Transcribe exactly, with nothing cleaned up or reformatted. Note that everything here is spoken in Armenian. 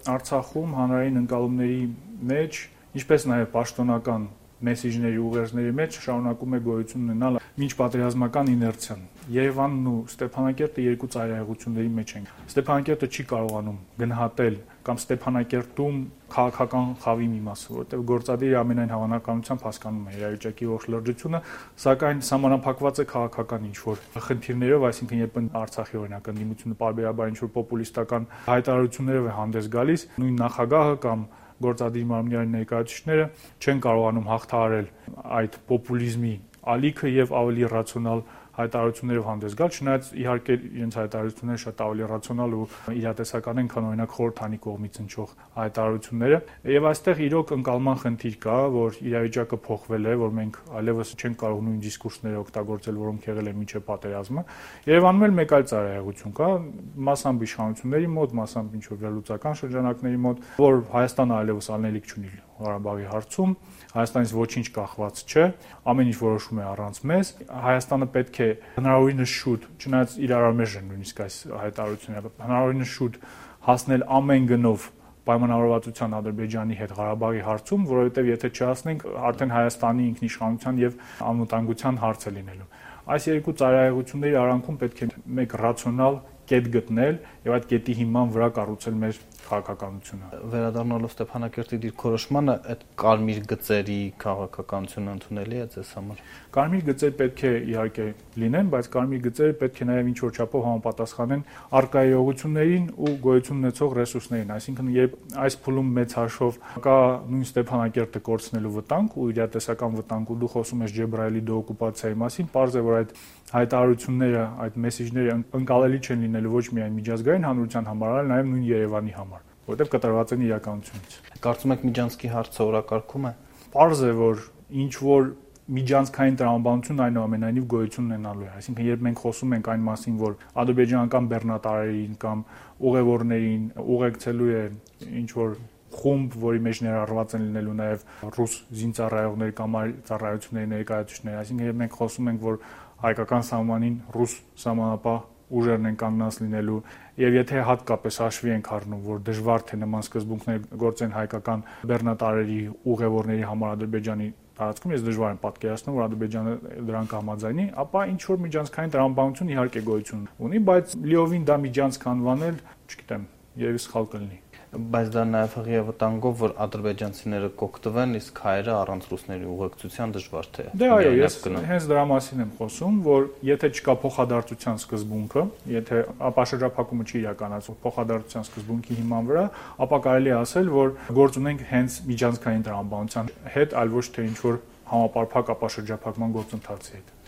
Արցախում հանրային ընկալումների մեջ, ինչպես նաև պաշտոնական մեսիջների ուղերձների մեջ շարունակում է գոյություն ունենալ մինչ պատերազմական իներցիան։ Երևանն ու Ստեփանակերտը երկու ծայրահեղությունների մեջ են։ Ստեփանակերտը չի կարողանում գնահատել կամ Ստեփանակերտում քաղաքական խավի մի մասը, որտեղ գործադիրը ամենայն հավանականությամբ հասկանում է իրավիճակի ողջ լրջությունը, սակայն սահմանափակված է քաղաքական ինչ-որ խնդիրներով, այսինքն երբ Արցախի օրինակ ընդդիմությունը պարբերաբար ինչ-որ պոպուլիստական հայտարարություններով է հանդես գալիս, նույն նախագահը կամ գործադիր մարմինների ներկայացուցիչները չեն կարողանում հաղթահարել այդ պոպուլիզմի ալիքը եւ ավելի ռացիոնալ հայտարարություններով հանդես գալ, չնայած իհարկե իրենց հայտարարությունները շատ ավելի ռացիոնալ ու իրատեսական են, քան օրինակ խորհրդանի կողմից հնչող հայտարարությունները, եւ այստեղ իրոք ընկալման խնդիր կա, որ իրավիճակը փոխվել է, որ մենք այլևս չենք կարող նույն դիսկուրսները օգտագործել, որոնք եղել են մինչև պատերազմը։ Երևանում էլ մեկ այլ ծայրահեղություն կա, մասամբ իշխանությունների մոտ, մասամբ ինչ-որ վերլուծական շրջանակների մոտ, որ Հայաստանը այլևս անելիք չունի Ղարաբաղի հարցում, Հայաստանից ոչինչ կախված չէ, ամեն ինչ որոշում է առանց մեզ, Հայաստանը պետք է հնարավորինս շուտ, չնայած իրարամերժ են նույնիսկ այս հայտարարությունները, հնարավորինս շուտ հասնել ամեն գնով պայմանավորվածության Ադրբեջանի հետ Ղարաբաղի հարցում, որովհետև եթե չհասնենք, արդեն Հայաստանի ինքնիշխանության եւ անվտանգության հարց է լինելու։ Այս երկու ծայրահեղությունների արանքում պետք է մեկ ռացիոնալ կետ գտնել եւ այդ կետի հիման վրա կառուցել մեր քաղաքականությունը։ Վերադառնալով Ստեփանակերտի դիրքորոշմանը, այդ կարմիր գծերի քաղաքականությունը ընդունելի է ձեզ համար։ Կարմիր գծեր պետք է իհարկե լինեն, բայց կարմիր գծերը պետք է նաև ինչ-որ չափով համապատասխանեն արկայողություններին ու գոյություն ունեցող ռեսուրսներին, այսինքն երբ այս փուլում մեծ հաշվով կա նույն Ստեփանակերտը կորցնելու վտանգ ու իրատեսական վտանգ ու դու խոսում ես Ջեբրայելի դեօկուպացիայի մասին, պարզ է, որ այդ հայտարարությունները, այդ մեսիջները ընկալելի չեն լինելու ոչ միայն միջազգային հանրության համար, այլ նաև նույն Երևանի համար, որովհետև կտրված են իրականությունից։ Կարծում եք Միջանցքի հարցը օրակարգում է։ Պարզ է, որ ինչ որ միջանցքային տրամաբանություն այնուամենայնիվ գոյություն ունենալու է, այսինքն երբ մենք խոսում ենք այն մասին, որ ադրբեջանական բեռնատարերին կամ ուղևորներին ուղեկցելու է ինչ որ խումբ, որի մեջ ներառված են լինելու նաև ռուս զինծառայողների կամ այլ ծառայությունների ներկայացուցիչներ, այսինքն երբ մենք խոսում ենք, որ հայկական սահմանին ռուս սահմանապահ ուժերն են կանգնած լինելու եւ եթե հատկապես հաշվի ենք առնում, որ դժվար թե նման սկզբունքներ գործեն հայկական բեռնատարերի ուղևորների համար Ադրբեջանի տարածքում, ես դժվար եմ պատկերացնում, որ Ադրբեջանը դրանք համաձայնի, ապա ինչ որ միջանցքային տրամաբանություն իհարկե գոյություն ունի, բայց լիովին դա միջանցք անվանել, չգիտեմ, երևի սխալ կլինի։ Բայց դա նաև հղի է վտանգով, որ ադրբեջանցիները կօգտվեն, իսկ հայերը առանց ռուսների ուղեկցության դժվար թե։ Դե այո, ես հենց դրա մասին եմ խոսում, որ եթե չկա փոխադարձության սկզբունքը, եթե ապաշրջափակումը չի իրականացվում փոխադարձության սկզբունքի հիման վրա, ապա կարելի է ասել, որ գործ ունենք հենց միջանցքային տրամաբանության հետ, այլ ոչ թե ինչ որ համապարփակ ապաշրջափակման գործընթացի հետ։